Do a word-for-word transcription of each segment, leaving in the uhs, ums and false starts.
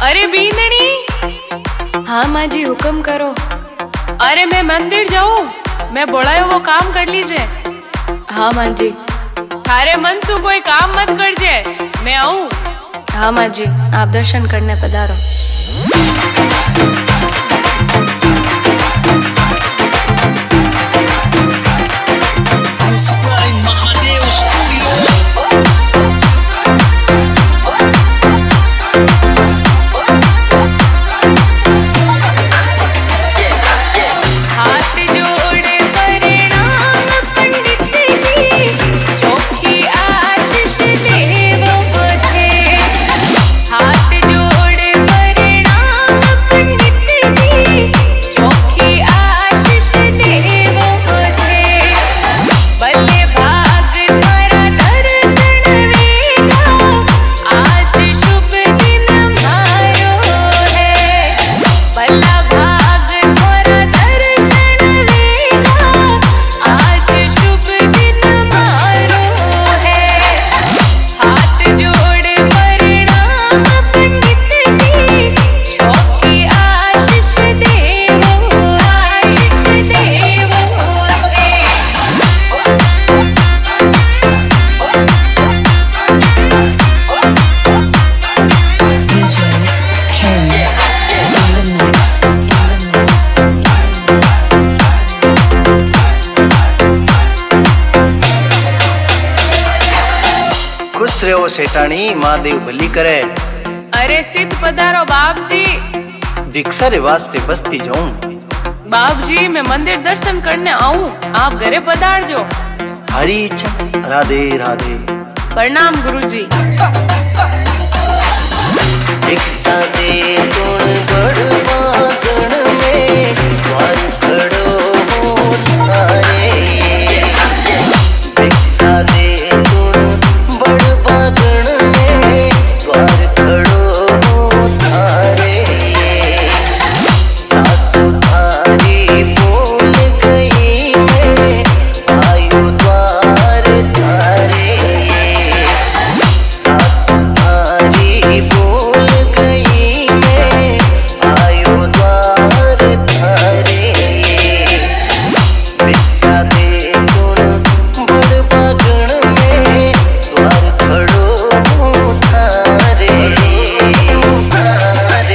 अरे बींदनी। हाँ माँ जी हुक्म करो। अरे मैं मंदिर जाऊँ, मैं बोलायो वो काम कर लीजिए। हाँ माँ जी। थारे मन से कोई काम मत कर जे, मैं आऊँ। हाँ माँ जी, आप दर्शन करने पधारो। खुश रहो सेठानी, महादेव भली करे। अरे सिद्ध पधारो बाप जी। भिक्षा रे वास्ते बस्ती जाऊं। बाप जी मैं मंदिर दर्शन करने आऊं, आप घरे पधार जो। हरी इच्छा। राधे राधे। प्रणाम गुरुजी। भिक्षा दे सुन बड़बागण में द्वार खड़ो हो थारे। भिक्षा दे सुन बड़बागण में द्वार खड़ो हो थारे। सासु थारी भूल गई मैं आयु द्वार थारे। सासु थारी भूल गई मैं आयु द्वार थारे। भिक्षा दे सुन बड़बागण में द्वार खड़ो हो थारे थारे।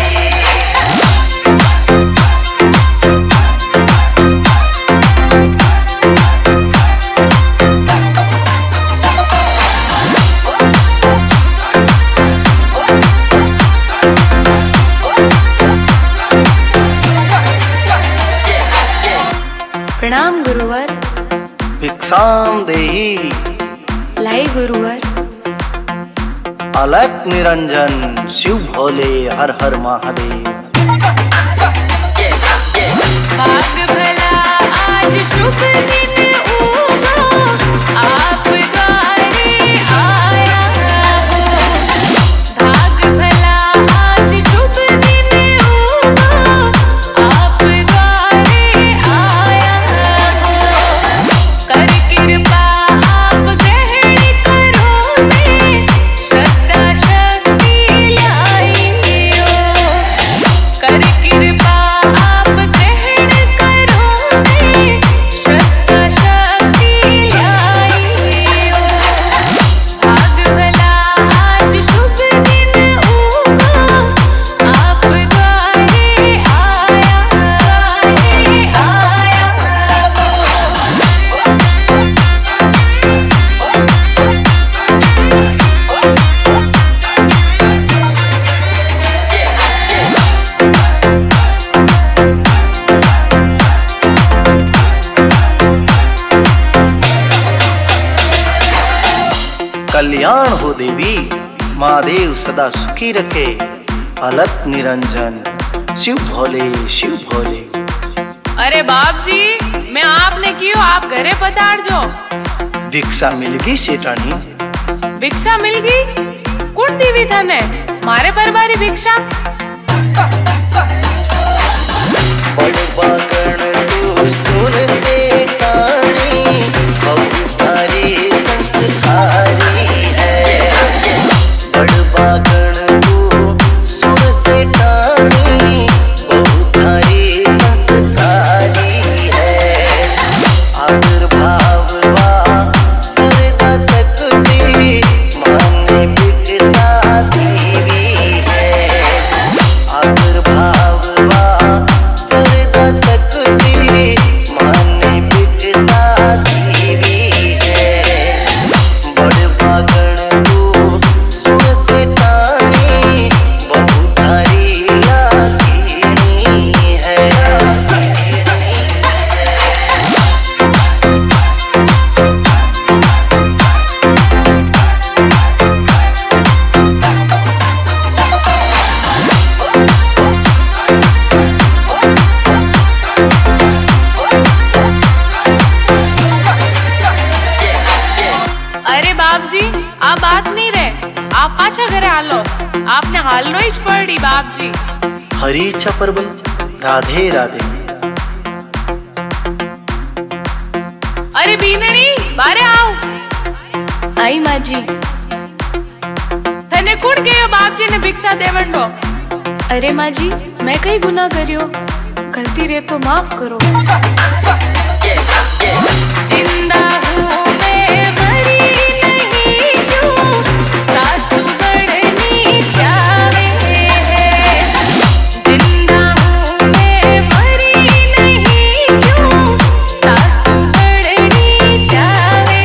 प्रणाम गुरुवर। भिक्षाम देहि। लाई गुरुवर। अलक निरंजन शिव भोले हर हर महादेव। भाग भला आज शुभ दिन उगो, आप द्वारे आया हो। भाग भला आज शुभ दिन उगो, आप द्वारे आया हो। कर कृपा आप ग्रहण करो, मैं श्रद्धा शक्ति लाई हो। कर कृपा आप ग्रहण करो, मैं श्रद्धा शक्ति लाई हो। भाग भला आज शुभ दिन उगो, आप द्वारे आया आया हो। कल्याण हो देवी, महादेव सदा सुखी रखे। अलक निरंजन शिव भोले शिव भोले। अरे बाप जी मैं आपने कियो, आप घरे पधार जो। भिक्षा मिल गई सेठानी। भिक्षा मिल गई? कौन दीवी थने? मारे परबारी भिक्षा। बड़बागण तू सुन सेठानी, बहु थारी संस्कारी है। बड़बागण तू सुन पाछा घरे हालो। आपने हालनो ही ज पड़ी बाप जी। हरी इच्छा परबल। राधे राधे। अरे बीनणी बारे आओ। आई माँ जी। तने कुण गयो बाप जी ने भिक्षा देवंडो। अरे माँ जी मैं कई गुनाह करियो, गलती रे तो माफ करो। जिंदा हूँ मैं मरी नहीं क्यों, सासू बढ़नी चावे। जिंदा हूँ मैं मरी नहीं क्यों, सासू बढ़नी चावे।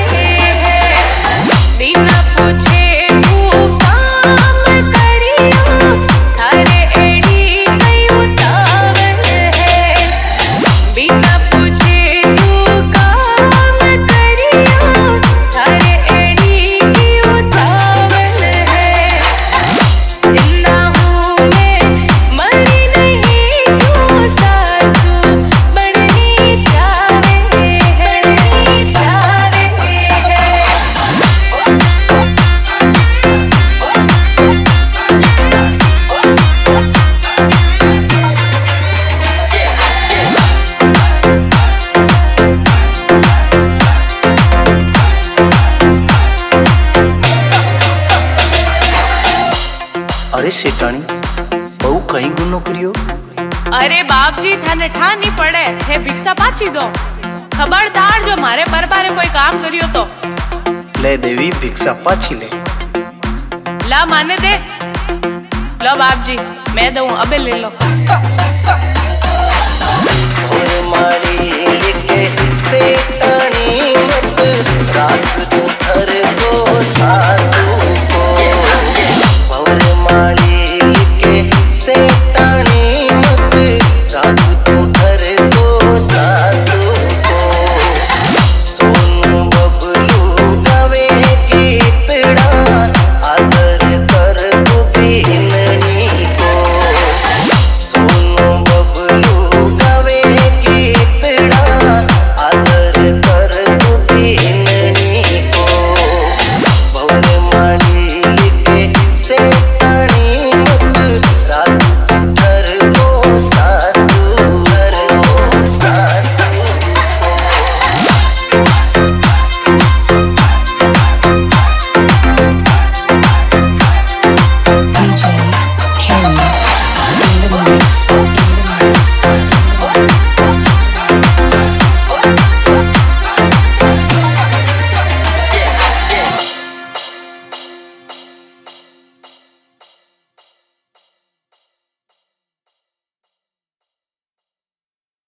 बिना पूछे तू काम करियो, थारे एड़ी कई उतावल है। बिना पूछे तू काम करियो, थारे एड़ी की उतावल है। जिंदा हूँ मैं मरी नहीं क्यों, सासू बढ़नी चावे, बढ़नी चावे। अरे सेठाणी बहु कहीं गुनो करियो। अरे बाप जी थाने ठा नहीं पड़े थे भिक्षा पाछी दो। खबरदार जो मारे परबारे कोई काम करियो तो। ले देवी भिक्षा पाछी ले। ला माने दे। लो बाप जी मैं दूं अबे ले लो। और मारी